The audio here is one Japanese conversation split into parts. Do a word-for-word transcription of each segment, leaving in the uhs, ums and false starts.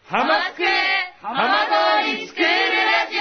ハマスク浜通りスクールラジ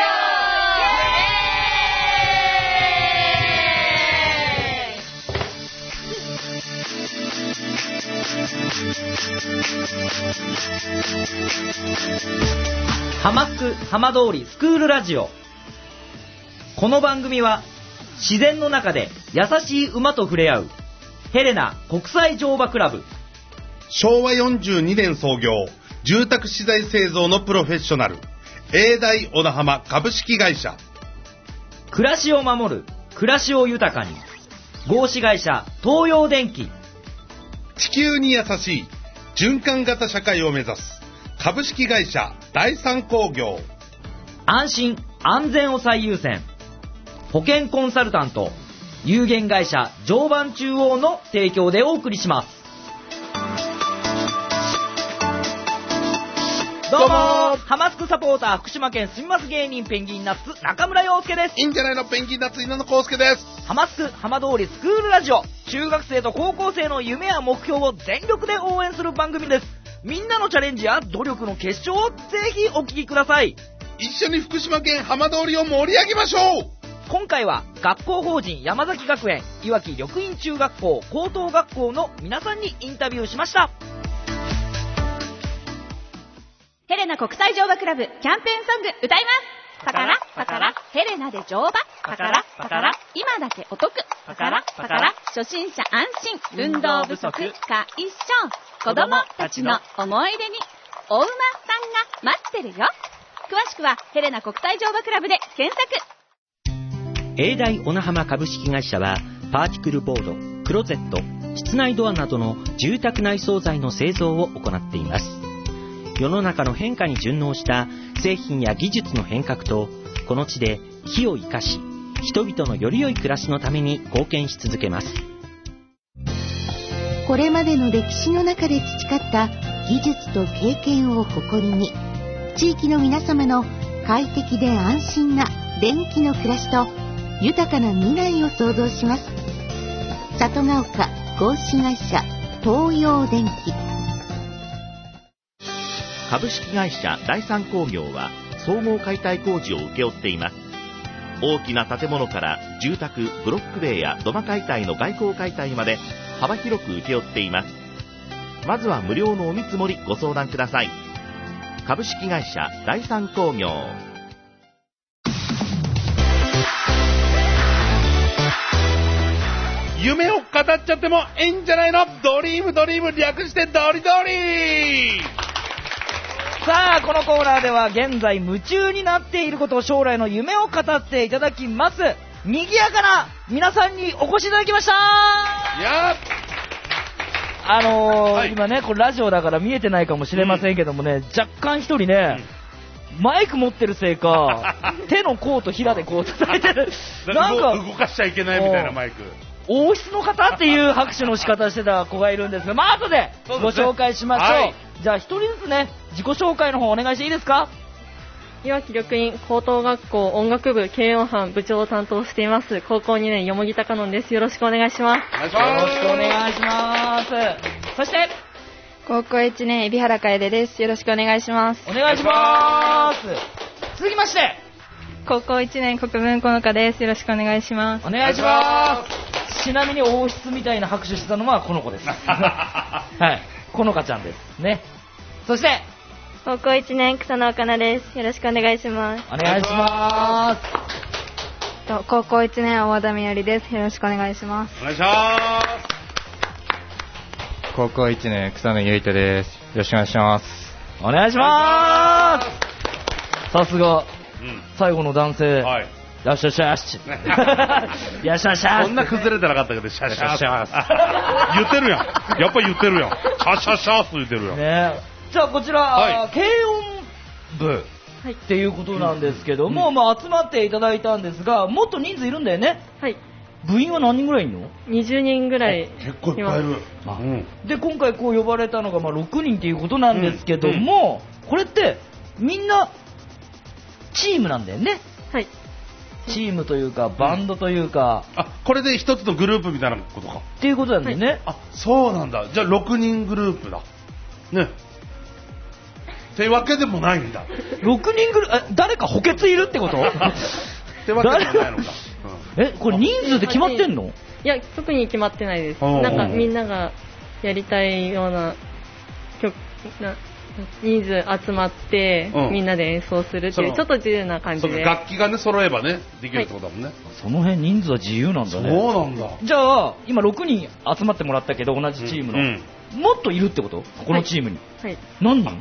オ。ハマスク浜通りスクールラジオ。この番組は自然の中で優しい馬と触れ合うヘレナ国際乗馬クラブ、 しょうわよんじゅうにねん創業、住宅資材製造のプロフェッショナル、永大小名浜株式会社、 暮らしを守る暮らしを豊かに合資会社東洋電機、 地球に優しい循環型社会を目指す株式会社第三工業、 安心安全を最優先保険コンサルタント有限会社常磐中央の提供でお送りします。どうもハマスクサポーター福島県すみます芸人ペンギンナッツ中村陽介です。 いいんじゃないのペンギンナッツ稲野康介です。 ハマスク浜通りスクールラジオ、中学生と高校生の夢や目標を全力で応援する番組です。みんなのチャレンジや努力の結晶をぜひお聞きください。 一緒に福島県浜通りを盛り上げましょう。 今回は学校法人山崎学園いわき緑院中学校高等学校の皆さんにインタビューしました。 ヘレナ国際乗馬クラブキャンペーンソング歌います。パカラパカラヘレナで乗馬、パカラパカラ今だけお得、パカラパカラ初心者安心、運動不足解消、子供たちの思い出にお馬さんが待ってるよ。詳しくはヘレナ国際乗馬クラブで検索。 永大小名浜株式会社はパーティクルボード、クロゼット、室内ドアなどの住宅内装材の製造を行っています。世の中の変化に順応した製品や技術の変革と、この地で木を生かし人々のより良い暮らしのために貢献し続けます。 これまでの歴史の中で培った技術と経験を誇りに、地域の皆様の快適で安心な電気の暮らしと豊かな未来を創造します。里ヶ丘合資会社東洋電機。 株式会社第三工業は総合解体工事を請け負っています。大きな建物から住宅、ブロック塀や土間解体の外構解体まで幅広く請け負っています。まずは無料のお見積もりご相談ください。株式会社第三工業。 夢を語っちゃってもいいんじゃないの。ドリームドリーム略してドリドリ。 さあこのコーナーでは現在夢中になっていること、将来の夢を語っていただきます。賑やかな皆さんにお越しいただきました。 やあのーはい、 今ねこれラジオだから見えてないかもしれませんけどもね、うん、若干一人ね、うん、マイク持ってるせいか手の甲と平でこう叩いてるなんか動かしちゃいけないみたいなマイク、 王室の方っていう拍手の仕方してた子がいるんですが、まあ後でご紹介しましょう。はい、じゃあ一人ずつね自己紹介の方お願いしていいですか。 いわき緑院高等学校音楽部軽音班部長を担当しています高校にねんよもぎたかのんです。よろしくお願いします。 よろしくお願いします。そして高校いちねん海老原楓です。よろしくお願いします。 お願いします。続きまして高校いちねん国分好花です。よろしくお願いします。 お願いします。ちなみに王室みたいな拍手してたのはこの子ですはい好花ちゃんですね。そして高校いちねん草野岡奈です。よろしくお願いします。 お願いします。 高校いちねん大和田みよりです。よろしくお願いします。 お願いします。 高校いちねん草野ゆいとです。よろしくお願いします。 お願いします。さすが、うん、最後の男性、はい、よっしゃしゃーしよっしゃしゃー。 そんな崩れてなかったけどシャシャシャー言ってるやん。やっぱり言ってるやん。シャシャシャー言ってるやんね。じゃあこちら、はい、軽音部っていうことなんですけども、うん、まあ集まっていただいたんですが、もっと人数いるんだよね。 はい。 部員は何人ぐらいいるの？ にじゅうにんぐらい。 結構いっぱいいる。 うん、で今回こう呼ばれたのがまあろくにんっていうことなんですけども、うんうん、これってみんなチームなんだよね。 はい。 チームというかバンドというか、 うん、あこれで一つのグループみたいなことかっていうことなんだよね。はい、 あそうなんだ。じゃあろくにんグループだね。 ってわけでもないんだ。 ろくにんぐらい、誰か補欠いるってことってわけでもないのか。 うん、え、これ人数で決まってんの？ いや、特に決まってないです。なんかみんながやりたいような曲な人数集まって、うん、みんなで演奏するっていうちょっと自由な感じで。 楽器がね揃えばねできるってことだもんね、はい、 その辺人数は自由なんだね。 そうなんだ。 じゃあ今ろくにん集まってもらったけど同じチームの、うんうん、もっといるってこと？このチームに、 はいはい、 何人？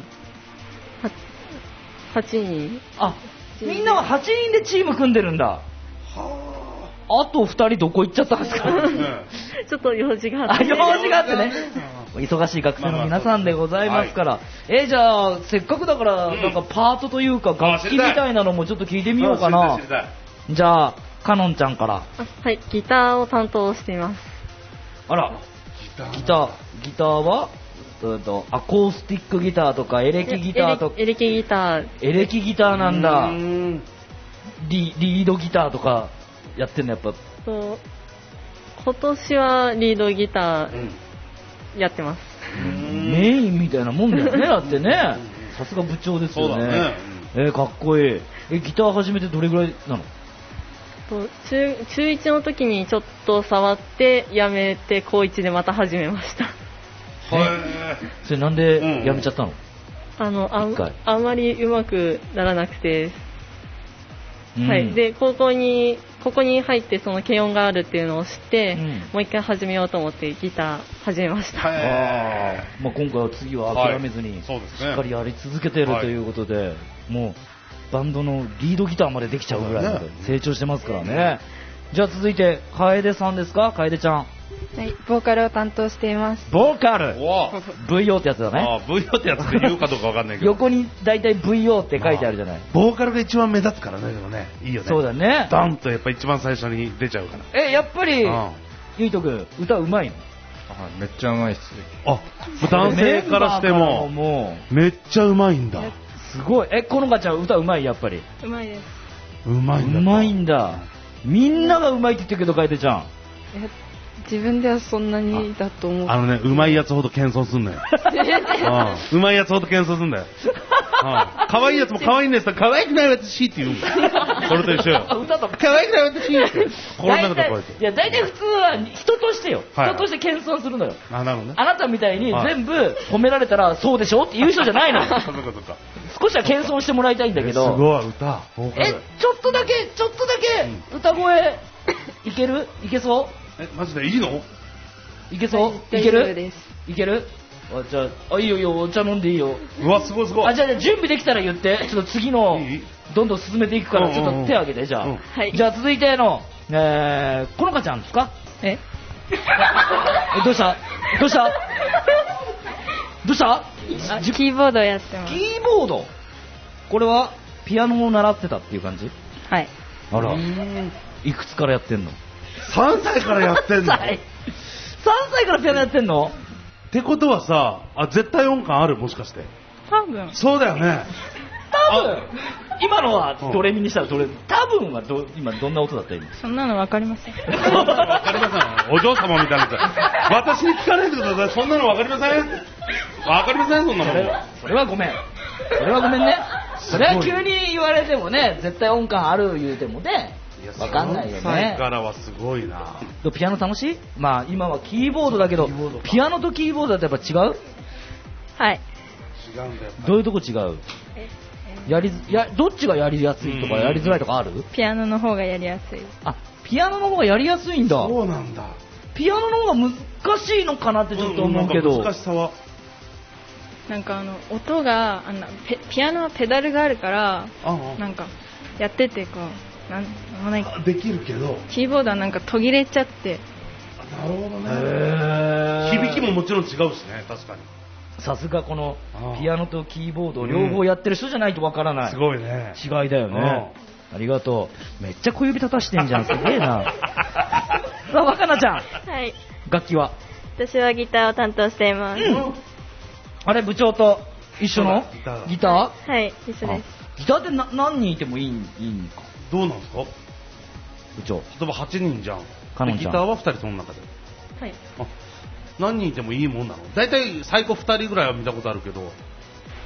はちにん。 あ、みんなははちにんでチーム組んでるんだ。はあ。あとふたりどこ行っちゃったんですか？ ちょっと用事があって。 あ、用事があってね。忙しい学生の皆さんでございますから。えー、じゃあせっかくだからなんかパートというか楽器みたいなのもちょっと聞いてみようかな。じゃあかのんちゃんから。 はい、ギターを担当しています。 あら、ギターギターはアコースティックギターとかエレキギターとか。 エレキギター。 エレキギターなんだ。リ, リードギターとかやってんのやっぱ。 そう、今年はリードギターやってます。 メインみたいなもんだよね。だってね、さすが部長ですよね。そうだね。えー、かっこいい。え、ギター始めてどれぐらいなの？ と 中, 中いちの時にちょっと触ってやめて高いちでまた始めました。 それなんでやめちゃったの？ あの あ, あんまりうまくならなくて、うん、はい、で高校にここに入ってその軽音があるっていうのを知って、うん、もう一回始めようと思ってギター始めました。 あ、まあ、今回は次は諦めずに、はい、しっかりやり続けているということで、はい、もうバンドのリードギターまでできちゃうぐらいまで成長してますからね。じゃあ続いて楓さんですか？楓ちゃん。 はい、ボーカルを担当しています。 ボーカル ブイオー ってやつだね。 あ、ブイオー ってやつって言うかどうかわかんないけど横にだいたい ブイオー って書いてあるじゃない。 ボーカルが一番目立つからね。でもね、いいよね。 そうだね。 ダンとやっぱ一番最初に出ちゃうから。 え、やっぱりゆいとくん歌うまいの？ あ、めっちゃうまいっす。 あ、男性からしてももうめっちゃうまいんだ。 すごい。え、このかちゃん歌うまい？やっぱりうまいです。 うまいんだ。 うまいんだ。みんながうまいって言ってるけど楓ちゃん。 え、自分ではそんなにだと思う。 あのね、うまいやつほど謙遜すんのよ。うまいやつほど謙遜すんだよ。可愛いやつも可愛いんですから、可愛くない私って言うんだよ。それと一緒よ。 歌とか可愛くない私って心の中でこうやって。 いや、大体普通は人としてよ、はい、人として謙遜するのよ。 あ、なるほどね。 あなたみたいに全部褒められたらそうでしょって言う人じゃないのよ。少しは謙遜してもらいたいんだけど。 すごい歌。 え、ちょっとだけちょっとだけ歌声いける？いけそう？ え、マジでいいの？ いけそう？はい、いける？いける？あ、じゃあ、あ、いいよいいよ、お茶飲んでいいよ。 うわ、すごいすごい。 あ、じゃあ準備できたら言って、ちょっと次のどんどん進めていくからちょっと手を挙げて。じゃあ、うんはい、じゃあ続いての、えー、このかちゃんですか？え？え、どうした？どうした？どうした？ キーボードやってます。 キーボード？これはピアノを習ってたっていう感じ？ はい。 あら、いくつからやってんの？ さんさいからやってんの？さんさいからピアノやってんの？ ってことはさ、あ、絶対音感ある？もしかして。 多分。 そうだよね。 多分。今のはドレミにしたらどれ？多分はど今どんな音だった今？ そんなのわかりません。 わかりません。お嬢様みたいな。私に聞かないでください。そんなのわかりません。わかりません、そんなの。 それは、それはごめん。それはごめんね。それは急に言われてもね、絶対音感ある言うてもね。わかんないよね。さんさいからはすごいな。 ピアノ楽しい？まあ今はキーボードだけど、ピアノとキーボードだとやっぱ違う？ はい。 違うんだよ。 どういうとこ違う？やりやどっちがやりやすいとかやりづらいとかある？ ピアノの方がやりやすい。 あ、ピアノの方がやりやすいんだ。 そうなんだ。 ピアノの方が難しいのかなってちょっと思うけど。 うん、難しさは。 なんかあの音があのピアノはペダルがあるから、ああなんかやっててこうなんもないできるけどキーボードはなんか途切れちゃって。 なるほどね。響きももちろん違うしね、確かに。 さすがこのピアノとキーボード両方やってる人じゃないとわからない、うん、 すごいね。 違いだよね。ありがとう。めっちゃ小指立たしてんじゃん。すげえな。さあ若菜ちゃん、 はい、 楽器は？ 私はギターを担当しています、うん、 あれ部長と一緒のギター？ギター？ はい一緒です。 ギターってな何人いてもいい、いいんか？ どうなんですか部長？ 例えばはちにんじゃん。 カノンちゃんギターはふたりその中で。 はい。あ、 何人いてもいいもんなの？だいたい最高ふたりぐらいは見たことあるけど。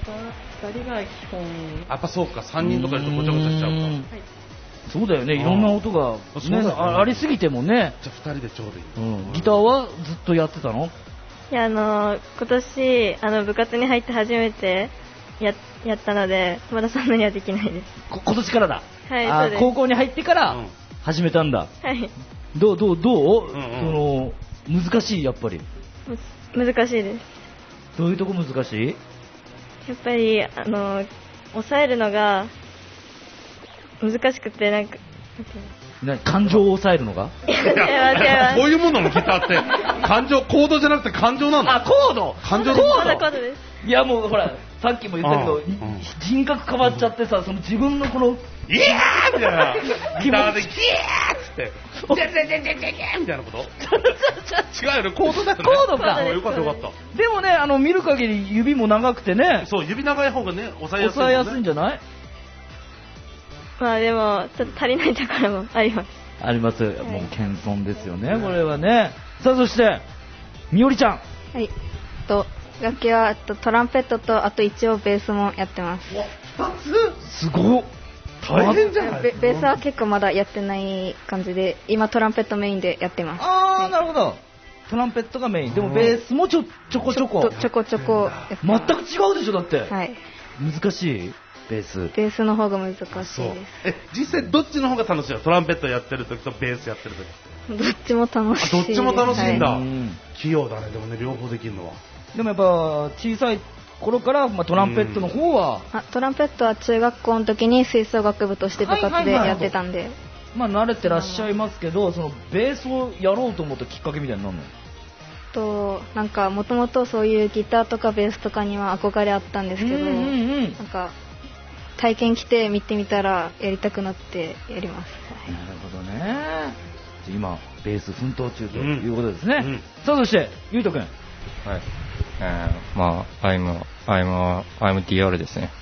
ふたりが基本。 やっぱそうか、さんにんとかいるとごちゃごちゃしちゃうか。はい、 そうだよね、いろんな音が、ね、ね、あ, ありすぎてもね。 じゃあふたりでちょうどいい、 うん、ギターはずっとやってたの？ いや、あのー、今年あの部活に入って初めて や, やったので、まだそんなにはできないです。 こ今年からだ。 はい、 あ、 そうです。 高校に入ってから始めたんだ。 はい。 どうどうどう、 うんうん、 その難しい、やっぱり。 難しいです。 どういうとこ難しい？ やっぱりあのー、抑えるのが難しくて、なんかな感情を抑えるのがいや、 こういうもののギターって感情、コードじゃなくて感情なの？ あ、コード感情コードコードです。 いや、もうほら、さっきも言ったけど、人格変わっちゃってさ、その自分のこのイエーみたいなギターでギエーっつってジェジェジェジェジェジェみたいなこと？違うよね、コードだよね。 コードか。 よかったよかった。 でもね、あの見る限り指も長くてね。 そう、指長い方がね、抑えやすい、ね。 抑えやすいんじゃない？ まあでもちょっと足りないところもあります。 あります。はい、もう謙遜ですよね、これはね。さあ、そしてみおりちゃん。 はい。と楽器はとトランペットと、あと一応ベースもやってます。 ふたつ？ すごっ。 大変じゃない？ ベ, ベースは結構まだやってない感じで、今トランペットメインでやってます。 ああ、はい、なるほど。トランペットがメイン。でもベースもちょちょこちょこ。 ちょこちょこ。 全く違うでしょ、だって。 はい。 難しい？ベース。 ベースの方が難しいです。 え、実際どっちの方が楽しいの？トランペットやってる時とベースやってる時。 どっちも楽しい。 どっちも楽しいんだ。 はい、 器用だね、でもね、両方できるのは。 でもやっぱ小さい頃から、まあ、トランペットの方は、 あ、トランペットは中学校の時に吹奏楽部として部活でやってたんで、はいはいはい、 まあ慣れてらっしゃいますけど、そのベースをやろうと思ったきっかけみたいになるの？ となんかもともとそういうギターとかベースとかには憧れあったんですけど、うんうんうん、なんか体験来て見てみたらやりたくなってやります。 なるほどね。今ベース奮闘中ということですね、うんうん、さあそしてゆうとくん。はい、 えー、まあ I'm I'm I'm ディーアール ですね。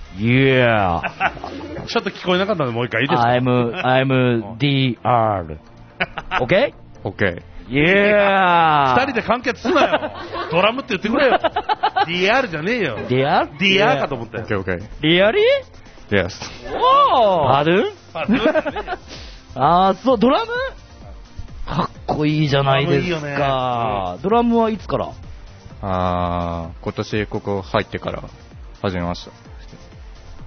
Yeah ちょっと聞こえなかったのでもう一回いいですか？ I'm I'm ディーアール OK OK Yeah 二人で完結すなよ。ドラムって言ってくれよ。ディーアール じゃねえよ。 ディーアールディーアール かと思ったよ。 OK OK リアリー Yes おーパドゥンあーそう、ドラムかっこいいじゃないですか。いいよね、ドラムはいつから？ あー、今年ここ入ってから始めました。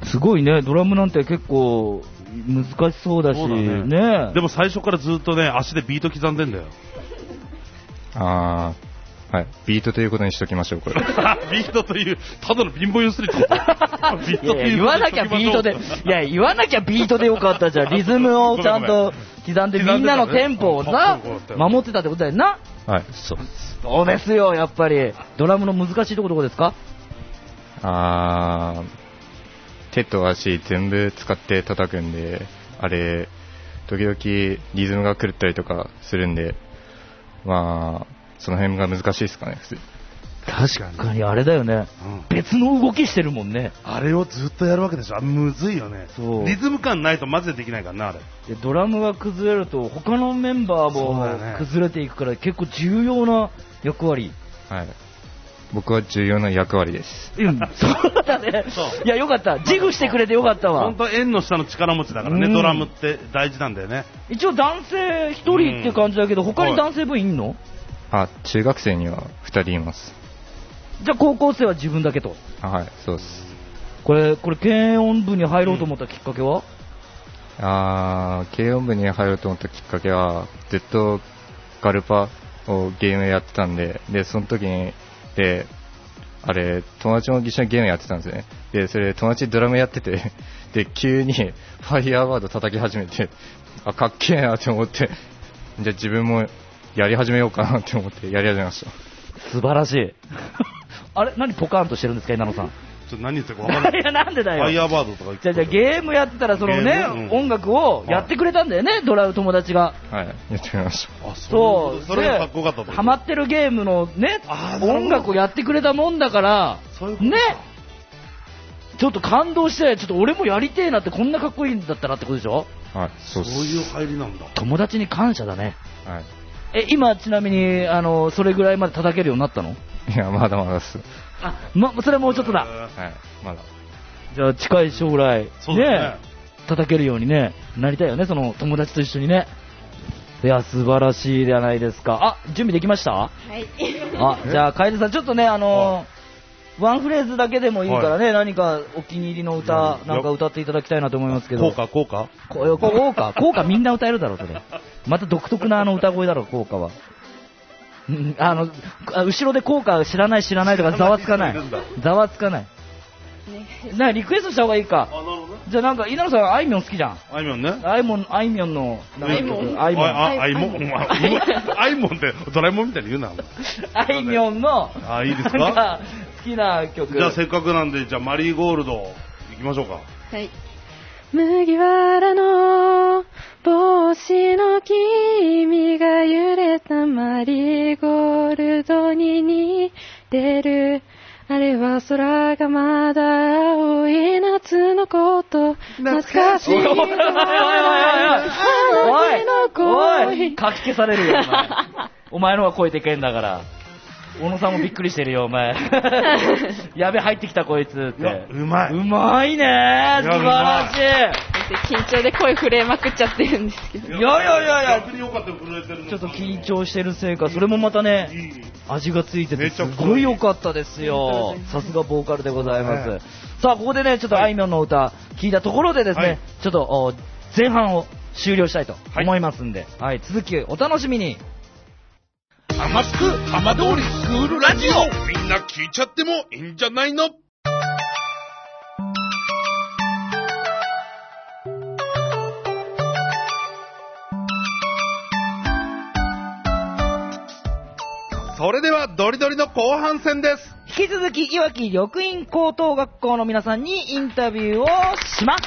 すごいね、ドラムなんて結構難しそうだし、そうだね、ね。 でも最初からずっとね、足でビート刻んでんだよ。 あー、はい、ビートということにしときましょう、これ。 ビートという、ただの貧乏ゆすりってことビートという。 いやいや、言わなきゃビートで、いや、言わなきゃビートでよかったじゃん。リズムをちゃんと刻んで、みんなのテンポをさ、守ってたってことだよな。 はい、そうです。 そうですよ、やっぱり。ドラムの難しいところどこですか？ あー、手と足全部使って叩くんで、あれ、時々リズムが狂ったりとかするんで、まあ、その辺が難しいですかね。 確かにあれだよね、うん、別の動きしてるもんね。 あれをずっとやるわけでしょ。あ、むずいよね。そう、リズム感ないとマジでできないからな、あれ。 でドラムが崩れると他のメンバーも崩れていくから、結構重要な役割。 はい、僕は重要な役割です。 うん、そうだね。いや、よかった。自負してくれてよかったわ。 本当縁の下の力持ちだからね、ドラムって大事なんだよね。 一応男性ひとりって感じだけど、他に男性部員いんの？ あ、中学生にはふたりいます。 じゃあ高校生は自分だけと？ はい、そうです。 これ、これ軽音部に入ろうと思ったきっかけは？ うん、あー、軽音部に入ろうと思ったきっかけは、ずっとガルパをゲームやってたんで、で、その時に、で、あれ、友達も一緒にゲームやってたんですね。で、それ、友達ドラムやってて、で、急にファイヤーワード叩き始めて、あ、かっけえなって思って、じゃあ自分もやり始めようかなって思ってやり始めました。 素晴らしい。あれ、何ポカーンとしてるんですか、稲野さん。 ちょっと何言ってるか分からない。 いや、なんでだよ。 ファイヤーバードとか言って。 じゃあ、じゃあゲームやってたら、そのね、うん、音楽をやってくれたんだよね、はい、ドラム友達が。 はい、やってみました。 あ、そう。それがかっこよかったと。 ハマってるゲームのね、音楽をやってくれたもんだから、 そういうことね。 ちょっと感動して、ちょっと俺もやりてえなって、こんなかっこいいんだったらってことでしょ。 はい、そうです。 そういう入りなんだ。 友達に感謝だね。 はい。 え、今ちなみに、あの、それぐらいまで叩けるようになったの？ いや、まだまだっす。 あ、ま、それはもうちょっとだ。 はい、まだ。 じゃあ近い将来、 そうですねね、叩けるようにね、なりたいよね、その友達と一緒にね。いや、素晴らしいじゃないですか。あ、準備できました？ はい。 あ、じゃあ、楓さん、ちょっとね、あのー、ワンフレーズだけでもいいからね、はい、何かお気に入りの歌、なんか歌っていただきたいなと思いますけど。 効果、効果効果効果みんな歌えるだろう、それ。また独特なあの歌声だろう、効果は。あの、後ろで効果知らない知らないとかざわつかない。ざわつかない。な、リクエストした方がいいか。じゃあなんか、稲野さん、あいみょん好きじゃん。 あいみょんね。 あいみょん、あいみょんの、 あいみょん。あいみょん。あいみょん。あいみょんってドラえもんみたいに言うな。 あいみょんの、 あ、いいですか？ 好きな曲。 じゃあせっかくなんで、じゃあマリーゴールド、行きましょうか。 はい。麦わらの帽子の君が揺れたマリーゴールドに似てる。あれは空がまだ青い夏のこと懐かしい。おいおいおいおいおいおいかき消されるよお前。お前のが声でけんだから。小野さんもびっくりしてるよお前。やべ入ってきたこいつって。 うまい。 うまいね。素晴らしい。緊張で声震えまくっちゃってるんですけど。 いやいやいやいや。 逆によかったよ震えてるの。 ちょっと緊張してるせいか、それもまたね、味がついててすごい良かったですよ。さすがボーカルでございます。さあここでねちょっとあいみょんの歌聞いたところでですね、ちょっと前半を終了したいと思いますんで、はい、続きお楽しみに。 ハマスク浜通りスクールラジオ、みんな聞いちゃってもいいんじゃないの。それではドリドリの後半戦です。 引き続きいわき緑蔭高等学校の皆さんにインタビューをします。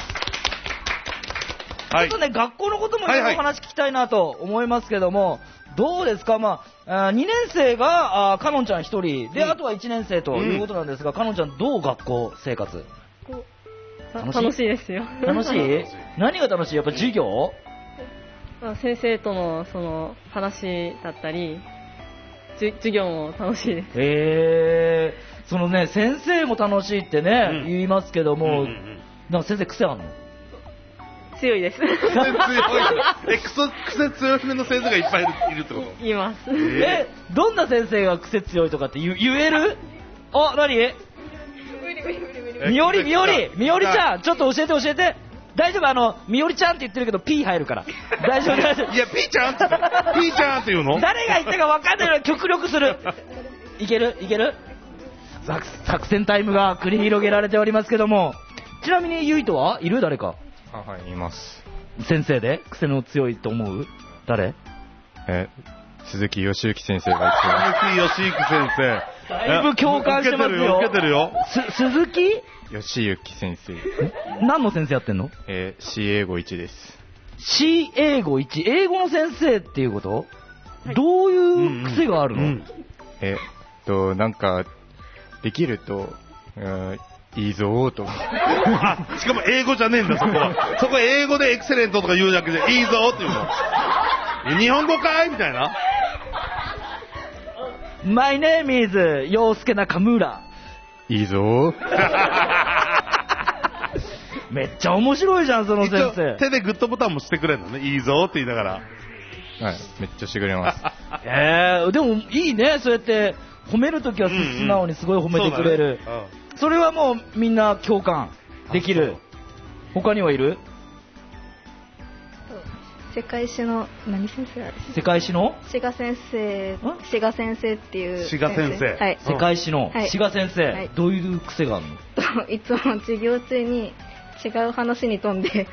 はい、ちょっとね学校のこともいろいろお話聞きたいなと思いますけども、はいはい、どうですか。まあ、にねん生がかのんちゃんひとりで、うん、あとはいちねん生ということなんですが、かのんちゃんどう学校生活？ 楽しい？楽しいですよ。 楽しい？何が楽しい？やっぱ授業？ 先生とのその話だったり授業も楽しいです。 へー、そのね先生も楽しいってね、うん、言いますけども、うんうんうん、なんか先生癖あるの？ 強いです。 癖強い。え、癖強いめの先生がいっぱいいるってこと？ います。 え、どんな先生が癖強いとかって言, 言える？あ、何？みおりみおりみおりちゃん、ちょっと教えて教えて。大丈夫、あのみおりちゃんって言ってるけど P 入るから。大丈夫大丈夫。 いや P ちゃんって P ちゃんって言うの？ 誰が言ったか分かんないのに極力する。いけるいける。作戦タイムが繰り広げられておりますけども、ちなみにゆいとはいる？誰か？ あ、はい、います。 先生で癖の強いと思う？誰？ え、鈴木義之先生がいて。鈴木義之先生。 だいぶ共感してますよ。 受けてるよ。 す、鈴木？ 義之先生。 何の先生やってんの？ えー、C 英語いちです。 C 英語いち、英語の先生っていうこと？はい、どういう癖があるの？うんうん、 えっと、なんか、できると、うんいいぞーとあ、しかも英語じゃねえんだそこは。そこ英語でエクセレントとか言うだけでいいぞーっていうの。日本語かいみたいな。 My name is 陽介中村。 いいぞー。 めっちゃ面白いじゃんその先生。 手でグッドボタンもしてくれるのね。いいぞーって言いながら。 はい、めっちゃしてくれます。 えー、でもいいね、そうやって褒めるときは素直にすごい褒めてくれる。うんうん、そ, それはもうみんな共感できる。他にはいる？ 世界史の何先生あれ？ 世界史の？ 志賀先生。志賀先生っていう志賀先生。 はい。 世界史の志賀先生、はい。どういう癖があるの？いつも授業中に違う話に飛んで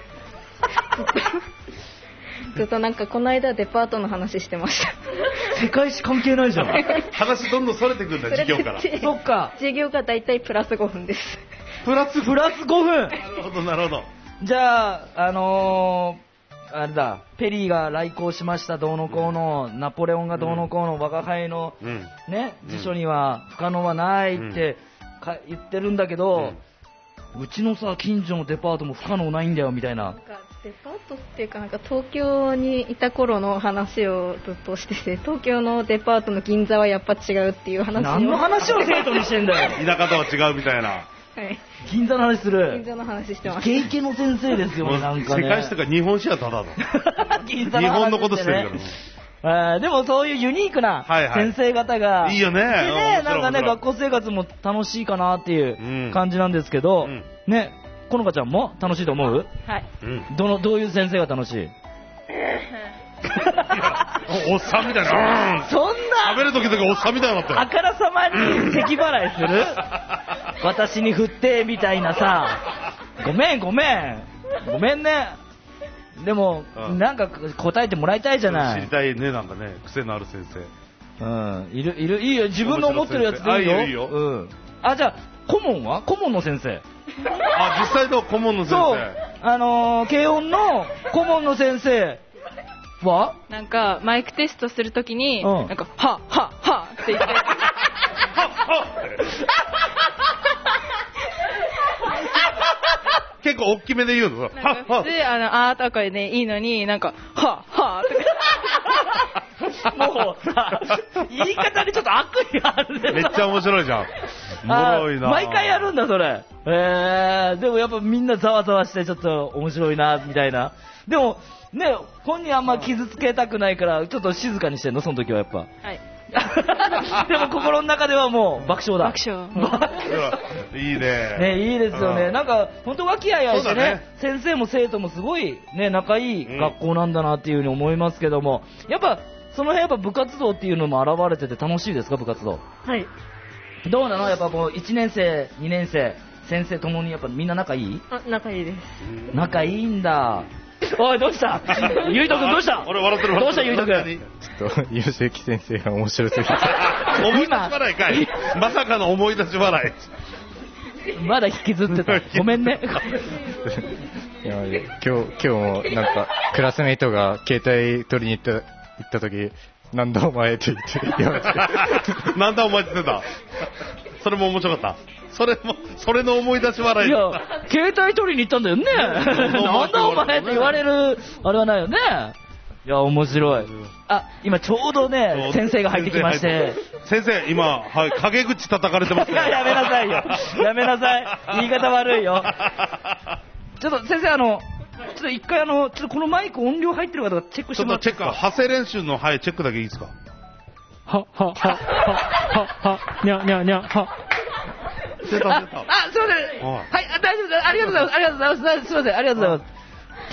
ずっとなんかこの間デパートの話してました。 世界史関係ないじゃん。 話どんどんそれてくんだ授業から。 そっか。 授業がだいたいプラスごふんです。 プラスプラスごふん。 なるほどなるほど。 じゃああのー、あれだ、ペリーが来航しましたどうのこうの、うん、ナポレオンがどうのこうの、我が輩の、うん、ね、辞書には不可能はないってか言ってるんだけど、 うちのさ近所のデパートも不可能ないんだよみたいな。 なんかデパートっていうかなんか東京にいた頃の話をずっとしてて、東京のデパートの銀座はやっぱ違うっていう話を。 何の話を生徒にしてんだよ。 田舎とは違うみたいな。 はい、 銀座の話する。 銀座の話してます。 イケイケの先生ですよ、なんかね。 世界史とか日本史はただの。 銀座の話してね、 日本のことしてるから。 あでもそういうユニークな先生方が、 はいはい、いいよね。でね、なんかね、学校生活も楽しいかなっていう感じなんですけど、うん、ね、このかちゃんも楽しいと思う？ はい。 どの、どういう先生が楽しい？ おっさんみたいな。 そんな食べる時とかおっさんみたいになってる。 あからさまに咳払いする私に振ってみたいなさ。ごめんごめん。ごめんね。でも、うん、なんか答えてもらいたいじゃない。 知りたいね、なんかね、癖のある先生。うん、いる、いる、いいよ、自分の思ってるやつでいいよ。 あ、いいよ、いいよ。 うん。あ、じゃあ、顧問は顧問の先生。 あ、実際の顧問の先生。 そう。あのー、軽音の顧問の先生はなんか、マイクテストするときに、うん、なんか、は、は、はって言って。は、は結構大きめで言うの。 なんか普通あのあーとかでいいのになんかははとかもうさ言い方にちょっと悪意があるね。 めっちゃ面白いじゃん。おもろいな。 毎回やるんだそれ。えー、でもやっぱみんなざわざわしてちょっと面白いなみたいな。でもね本人あんま傷つけたくないからちょっと静かにしてんのその時はやっぱ。 はい。 でも心の中ではもう爆笑だ。 爆笑。 いいね。 ねいいですよね。なんか本当和気あいあいしてね、ね先生も生徒もすごいね仲いい学校なんだなっていう風に思いますけども、うん、やっぱその辺やっぱ部活動っていうのも現れてて楽しいですか部活動？ はい。 どうなのやっぱもういちねん生にねん生先生ともにやっぱみんな仲いい？ あ仲いいです。 仲いいんだ。おいどうしたゆいとくんどうした俺笑ってるどうしたゆいとくんちょっとゆうせき先生が面白すぎて思い出し笑いかいまさかの思い出し笑いまだ引きずってたごめんねいや今日今日もなんかクラスメイトが携帯取りに行った行った時なんだお前って言ってなんだお前って言ってたそれも面白かったそれも、それの思い出し笑い。 いや、携帯取りに行ったんだよね。なんだお前って言われる、あれはないよね。いや、面白い。あ、今ちょうどね、先生が入ってきまして。 先生、今、はい、陰口叩かれてますね。 いや、やめなさいよ。やめなさい。言い方悪いよ。ちょっと先生、あの、ちょっと一回あの、ちょっとこのマイク音量入ってるかどうかチェックしてもらっていいですか？ ちょっとチェック、発声練習の、はい、チェックだけいいですか？ は、は、は、は、は、は、にゃ、にゃ、にゃ、は。 あ、すいません。はい、大丈夫です。ありがとうございます。ありがとうございます。すいません。ありがとうございます。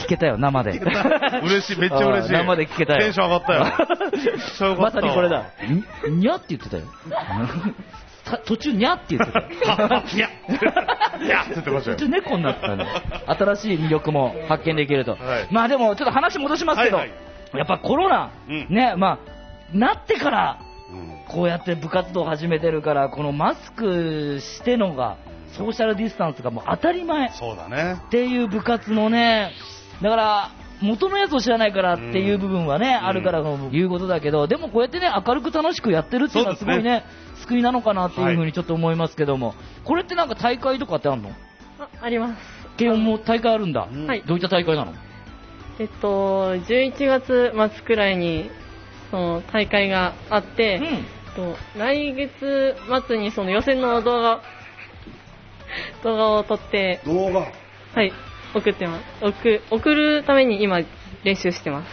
聞けたよ、生で。 嬉しい、めっちゃ嬉しい。 生で聞けたよ。 テンション上がったよ。 まさにこれだ。にゃって言ってたよ。途中にゃって言ってたよ。 にゃにゃって言ってましたよ。 途中猫になったんで。新しい魅力も発見できると。まあでも、ちょっと話戻しますけど、やっぱコロナ、ね、まあ、なってから、こうやって部活動を始めてるからこのマスクしてのがソーシャルディスタンスがもう当たり前そうだねっていう部活のねだから元のやつを知らないからっていう部分はね、うん、あるからのいうことだけどでもこうやってね明るく楽しくやってるっていうのはすごいね救いなのかなっていうふうにちょっと思いますけども、はい、これってなんか大会とかってあるの？ あ、あります。 軽音も大会あるんだ、 はい、 どういった大会なの？ えっとじゅういちがつまつくらいにその大会があって、うん来月末にその予選の動画動画を撮って動画はい送ってます送送るために今練習してます。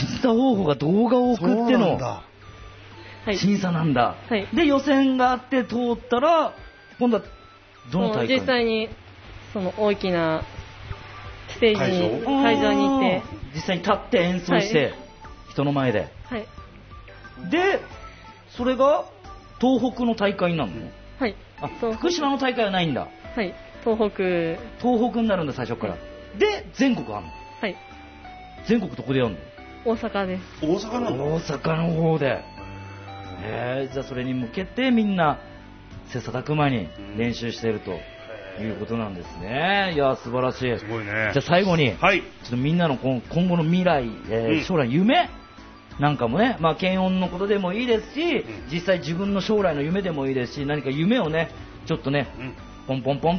審査方法が動画を送っての審査なんだ、はい、で予選があって通ったら今度はどの大会？ 実際にその大きなステージに会場に行って実際に立って演奏して、はい、人の前で、 はい、 でそれが東北の大会になるの？ はい。 あ、福島の大会はないんだ。 はい。東北。 東北になるんだ最初から。はい、で全国あるの？ はい。 全国どこでやるの？ 大阪です。 大阪なんだ。 大阪の方で。えー、じゃあそれに向けてみんな切磋琢磨に練習しているということなんですね。いや素晴らしい。 すごいね。 じゃあ最後に、 はい、 ちょっとみんなの今後の未来、えーうん、将来夢なんかもね、まあ検温のことでもいいですし、うん、実際自分の将来の夢でもいいですし、何か夢をね、ちょっとね、うん、ポンポンポンと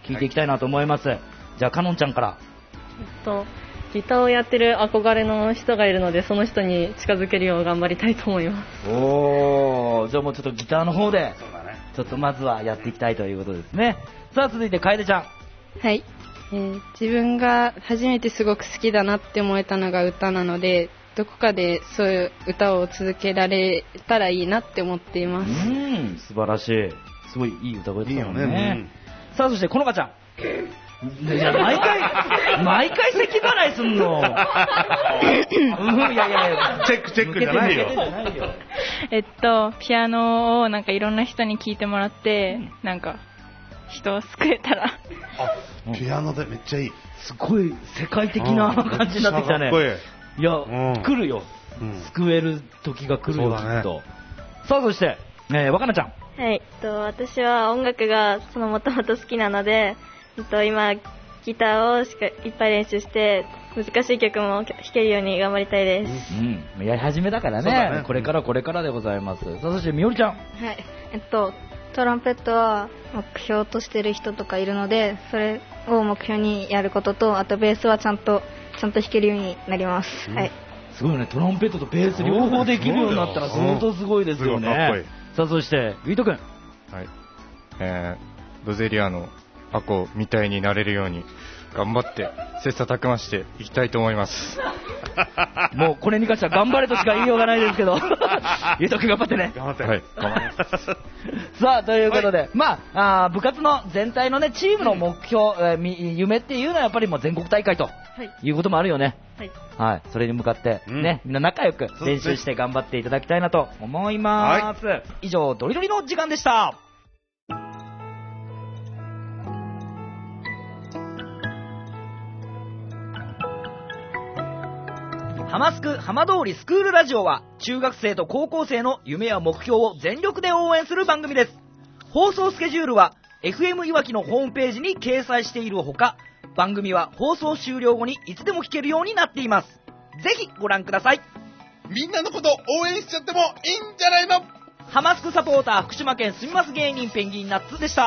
聞いていきたいなと思います。はい、じゃあかのんちゃんから。 えっとギターをやってる憧れの人がいるので、その人に近づけるよう頑張りたいと思います。 おー、じゃあもうちょっとギターの方でちょっとまずはやっていきたいということですね。さあ続いて楓ちゃん。 はい、えー、自分が初めてすごく好きだなって思えたのが歌なので、どこかでそういう歌を続けられたらいいなって思っています。 うん、素晴らしい。すごいいい歌声ですよね。 いいよね。 さあそしてこのかちゃん。いや毎回毎回咳払いすんの。うん、いやいやいやチェックチェックじゃないよ。 えっとピアノをなんかいろんな人に聴いてもらって、うん、なんか人を救えたら。 あ、ピアノでめっちゃいい。 すごい世界的な感じになってきたね。いや、うん、来るよ、うん、救える時が来るよ、きっと。さあそして、えー、若菜ちゃん。 はい、と私は音楽がそのもともと好きなので、えっと、今ギターをしかいっぱい練習して難しい曲も弾けるように頑張りたいです。 うん、やり始めだから ね, ねこれからこれからでございます。さあそしてみおりちゃん。 はい、えっとトランペットは目標としてる人とかいるので、それを目標にやることと、あとベースはちゃんとちゃんと弾けるようになります。うん、はい。 すごいね、トランペットとベース両方できるようになったら相当すごいですよね。かっこいい。さあそしてウィート君。 はい。えー、ロゼリアのアコみたいになれるように頑張って切磋琢磨していきたいと思います。 もうこれに関しては頑張れとしか言いようがないですけど、ゆうとくん頑張ってね。 頑張って。 はい、頑張ります。 さあということで、はい、まあ、あ部活の全体のねチームの目標、うんえー、夢っていうのはやっぱりもう全国大会と、はい、いうこともあるよね。はい。はい。それに向かってね、うん、みんな仲良く練習して頑張っていただきたいなと思います。はい、以上ドリドリの時間でした。ハマスク浜通りスクールラジオは中学生と高校生の夢や目標を全力で応援する番組です。放送スケジュールは エフエム いわきのホームページに掲載しているほか、番組は放送終了後にいつでも聞けるようになっています。ぜひご覧ください。 みんなのこと応援しちゃってもいいんじゃないの。 ハマスクサポーター福島県すみます芸人ペンギンナッツでした。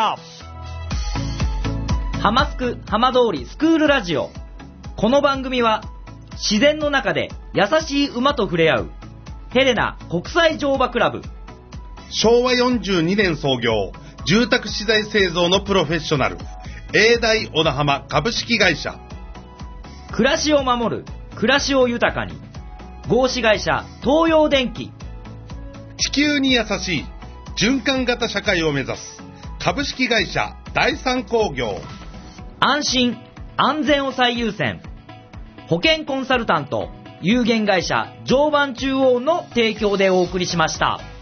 ハマスク浜通りスクールラジオ。この番組は自然の中で優しい馬と触れ合うヘレナ国際乗馬クラブ、 しょうわよんじゅうにねん創業住宅資材製造のプロフェッショナル永大小名浜株式会社、 暮らしを守る暮らしを豊かに合資会社東洋電機、 地球に優しい循環型社会を目指す株式会社第三工業、 安心安全を最優先保険コンサルタント有限会社常磐中央の提供でお送りしました。